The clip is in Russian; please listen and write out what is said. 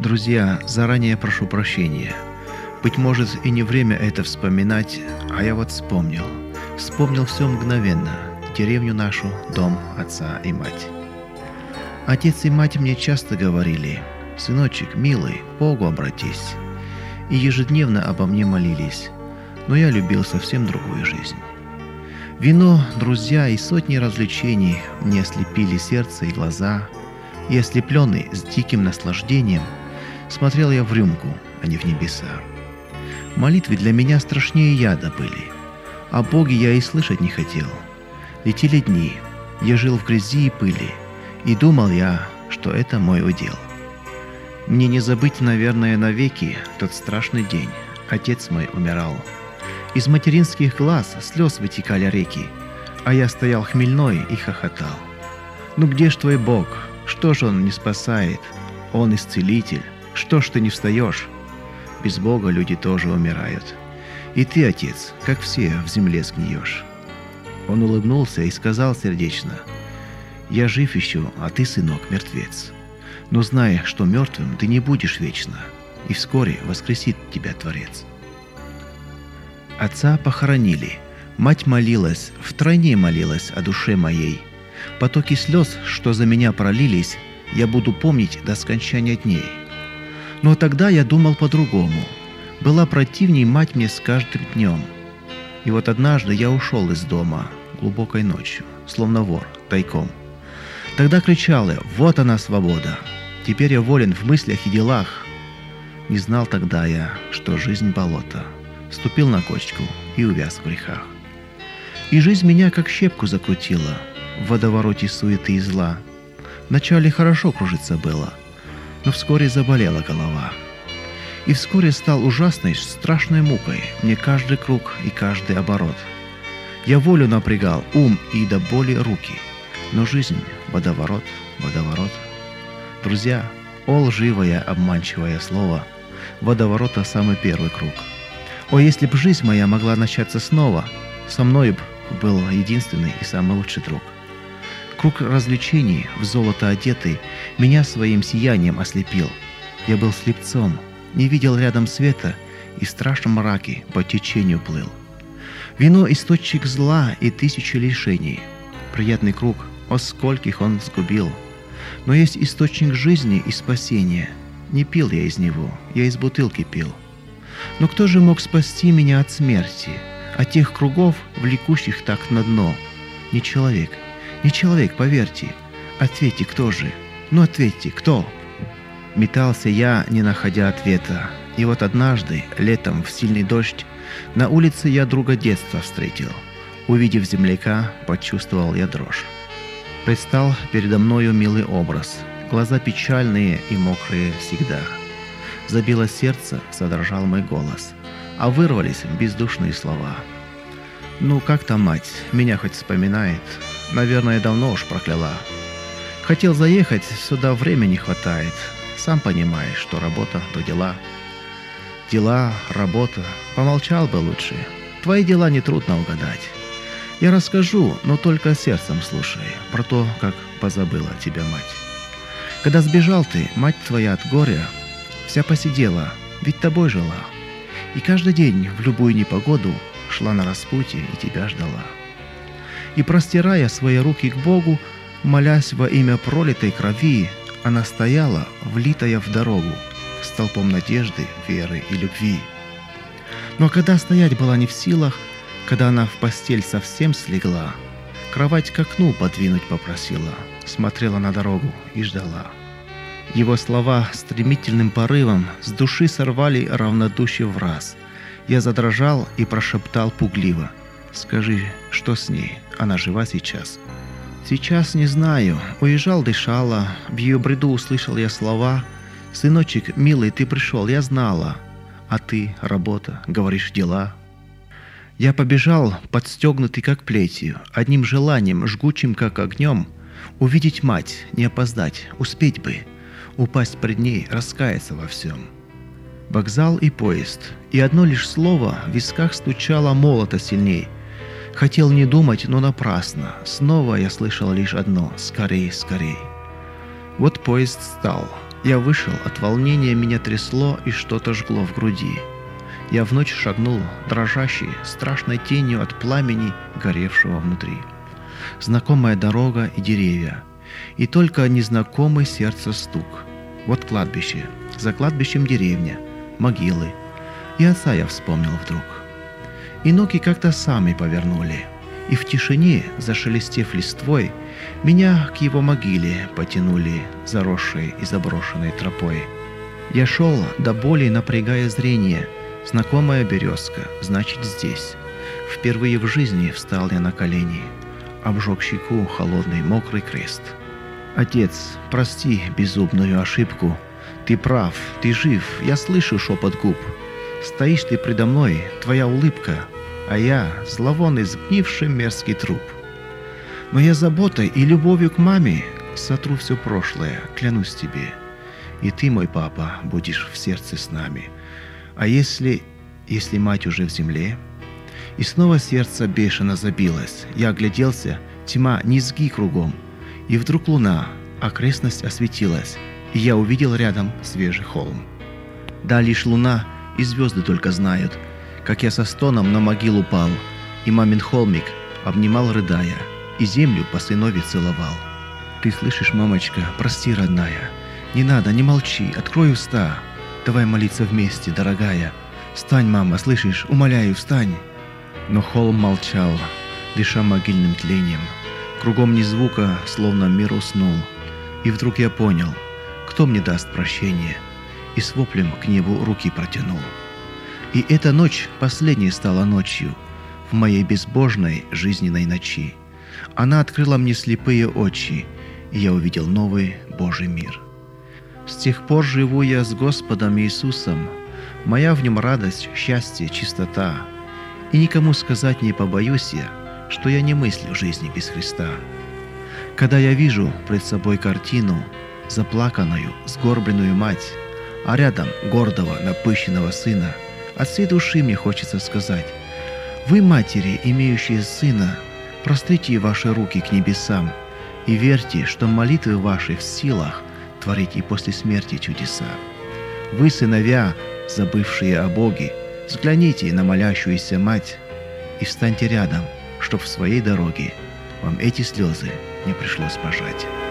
Друзья, заранее прошу прощения. Быть может, и не время это вспоминать, а я вот вспомнил. Вспомнил все мгновенно. Деревню нашу, дом, отца и мать. Отец и мать мне часто говорили: «Сыночек, милый, к Богу обратись». И ежедневно обо мне молились. Но я любил совсем другую жизнь. Вино, друзья и сотни развлечений мне ослепили сердце и глаза, и ослепленный с диким наслаждением смотрел я в рюмку, а не в небеса. Молитвы для меня страшнее яда были. О Боге я и слышать не хотел. Летели дни, я жил в грязи и пыли, и думал я, что это мой удел. Мне не забыть, наверное, навеки тот страшный день. Отец мой умирал. Из материнских глаз слез вытекали реки, а я стоял хмельной и хохотал. «Ну где ж твой Бог? Что ж Он не спасает? Он исцелитель. Что ж ты не встаешь?» Без Бога люди тоже умирают. И ты, отец, как все, в земле сгниешь. Он улыбнулся и сказал сердечно: «Я жив еще, а ты, сынок, мертвец. Но знай, что мертвым ты не будешь вечно, и вскоре воскресит тебя Творец». Отца похоронили. Мать молилась, втройне молилась о душе моей. Потоки слез, что за меня пролились, я буду помнить до скончания дней. Но тогда я думал по-другому. Была противней мать мне с каждым днем. И вот однажды я ушел из дома глубокой ночью, словно вор, тайком. Тогда кричал я: «Вот она, свобода! Теперь я волен в мыслях и делах». Не знал тогда я, что жизнь болото. Ступил на кочку и увяз в грехах. И жизнь меня как щепку закрутила в водовороте суеты и зла. Вначале хорошо кружиться было, но вскоре заболела голова. И вскоре стал ужасной, страшной мукой мне каждый круг и каждый оборот. Я волю напрягал, ум и до боли руки, но жизнь — водоворот, водоворот. Друзья, о лживое, обманчивое слово, водоворота самый первый круг. О, если б жизнь моя могла начаться снова, со мной б был единственный и самый лучший друг. Круг развлечений, в золото одетый, меня своим сиянием ослепил. Я был слепцом, не видел рядом света и в страшном мраке по течению плыл. Вино — источник зла и тысячи лишений. Приятный круг, о скольких он сгубил. Но есть источник жизни и спасения. Не пил я из него, я из бутылки пил. Но кто же мог спасти меня от смерти, от тех кругов, влекущих так на дно? Не человек, не человек, поверьте. Ответьте, кто же? Ну ответьте, кто? Метался я, не находя ответа. И вот однажды, летом, в сильный дождь, на улице я друга детства встретил. Увидев земляка, почувствовал я дрожь. Предстал передо мною милый образ, глаза печальные и мокрые всегда. Забило сердце, задрожал мой голос, а вырвались бездушные слова. «Ну, как там мать? Меня хоть вспоминает? Наверное, давно уж прокляла. Хотел заехать, сюда времени не хватает. Сам понимаешь, что работа то дела». «Дела, работа. Помолчал бы лучше. Твои дела нетрудно угадать. Я расскажу, но только сердцем слушай, про то, как позабыла тебя мать. Когда сбежал ты, мать твоя от горя вся посидела, ведь тобой жила. И каждый день в любую непогоду шла на распутье и тебя ждала. И простирая свои руки к Богу, молясь во имя пролитой крови, она стояла, влитая в дорогу, столпом надежды, веры и любви. Но когда стоять была не в силах, когда она в постель совсем слегла, кровать к окну подвинуть попросила, смотрела на дорогу и ждала. Его слова стремительным порывом с души сорвали равнодушие враз. Я задрожал и прошептал пугливо: «Скажи, что с ней? Она жива сейчас?» «Сейчас не знаю. Уезжал, дышала. В ее бреду услышал я слова: «Сыночек, милый, ты пришел, я знала. А ты, работа, говоришь, дела». Я побежал, подстегнутый как плетью, одним желанием, жгучим как огнем, увидеть мать, не опоздать, успеть бы, упасть пред ней, раскаяться во всем. Вокзал и поезд, и одно лишь слово в висках стучало молото сильней. Хотел не думать, но напрасно, снова я слышал лишь одно: «Скорей, скорей». Вот поезд стал. Я вышел, от волнения меня трясло и что-то жгло в груди. Я в ночь шагнул, дрожащий, страшной тенью от пламени, горевшего внутри. Знакомая дорога и деревья, и только незнакомый сердце стук. Вот кладбище, за кладбищем деревня, могилы. И отца я вспомнил вдруг. И ноги как-то сами повернули, и в тишине, зашелестев листвой, меня к его могиле потянули, заросшей и заброшенной тропой. Я шел, до боли напрягая зрение. Знакомая березка, значит здесь. Впервые в жизни встал я на колени. Обжег щеку холодный мокрый крест. Отец, прости безумную ошибку. Ты прав, ты жив, я слышу шепот губ. Стоишь ты предо мной, твоя улыбка, а я зловонный сгнивший мерзкий труп. Но я заботой и любовью к маме сотру все прошлое, клянусь тебе. И ты, мой папа, будешь в сердце с нами. А если мать уже в земле? И снова сердце бешено забилось. Я огляделся, тьма, низги кругом. И вдруг луна, окрестность осветилась, и я увидел рядом свежий холм. Да, лишь луна и звезды только знают, как я со стоном на могилу пал, и мамин холмик обнимал, рыдая, и землю по сынове целовал. Ты слышишь, мамочка, прости, родная, не надо, не молчи, открой уста. Давай молиться вместе, дорогая. Встань, мама, слышишь, умоляю, встань. Но холм молчал, дыша могильным тлением. Кругом ни звука, словно мир уснул. И вдруг я понял, кто мне даст прощение, и с воплем к небу руки протянул. И эта ночь последней стала ночью в моей безбожной жизненной ночи. Она открыла мне слепые очи, и я увидел новый Божий мир. С тех пор живу я с Господом Иисусом, моя в нем радость, счастье, чистота. И никому сказать не побоюсь я, что я не мыслю жизни без Христа. Когда я вижу пред собой картину, заплаканную, сгорбленную мать, а рядом гордого, напыщенного сына, от всей души мне хочется сказать: вы, матери, имеющие сына, прострите ваши руки к небесам и верьте, что молитвы ваши в силах творить и после смерти чудеса. Вы, сыновья, забывшие о Боге, взгляните на молящуюся мать и встаньте рядом, чтоб в своей дороге вам эти слезы не пришлось пожать.